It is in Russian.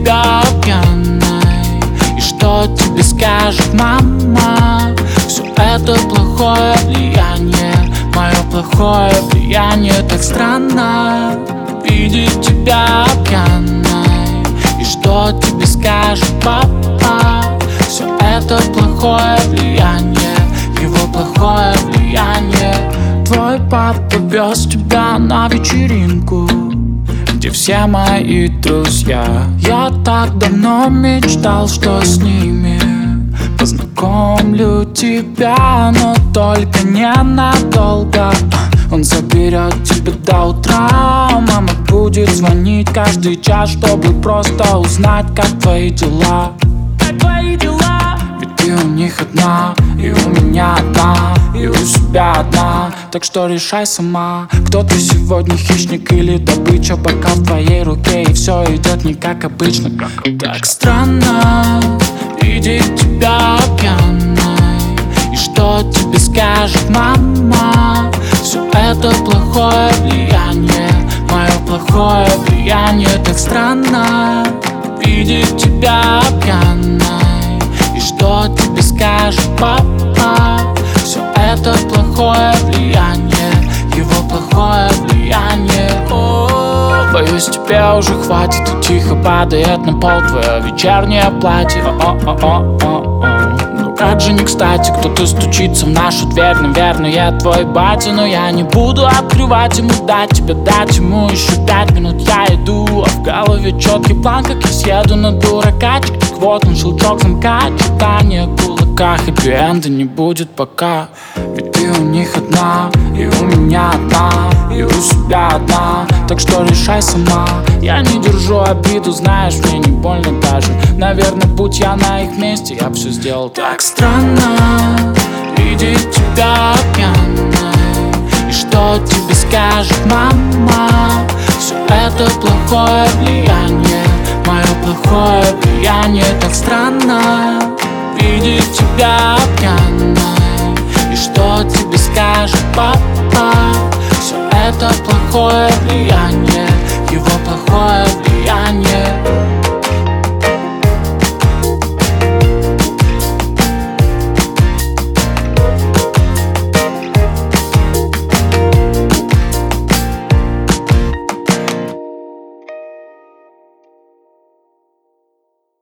тебя пьяной, и что тебе скажет мама? Все это плохое влияние, мое плохое влияние. Так странно видеть тебя пьяной, и что тебе скажет папа? Все это плохое влияние, его плохое влияние. Твой папа вез тебя на вечеринку, где все мои друзья. Я так давно мечтал, что с ними познакомлю тебя, но только ненадолго. Он заберет тебя до утра. Мама будет звонить каждый час, чтобы просто узнать, как твои дела. Как твои дела? Ведь ты у них одна, и у меня одна, и у себя одна. Так что решай сама, кто ты сегодня, хищник или добыча. Пока в твоей руке, и все идет не как обычно. Так странно видеть тебя пьяной, и что тебе скажет мама? Все это плохое влияние, мое плохое влияние. Так странно видеть тебя пьяной, и что тебе скажет папа? Все это плохое влияние, его плохое влияние. Боюсь, тебе уже хватит, и тихо падает на пол твое вечернее платье. Ну как же не кстати, кто-то стучится в нашу дверь. Наверное, твой батя, но я не буду открывать ему, дать ему еще 5 минут. Я иду, а в голове четкий план, как я съеду на дуракачек. Так вот он, щелчок замка, читание кулака. Хэппи-энда не будет пока, ведь ты у них одна, и у меня одна, и у себя одна. Так что решай сама, я не держу обиду, знаешь, мне не больно даже. Наверное, будь я на их месте, я все сделал так. Странно видеть тебя пьяной, и что тебе скажет мама? Все это плохое влияние, мое плохое влияние. Так странно видеть тебя пьяной, и что тебе скажет папа? Все это плохое влияние, его плохое влияние.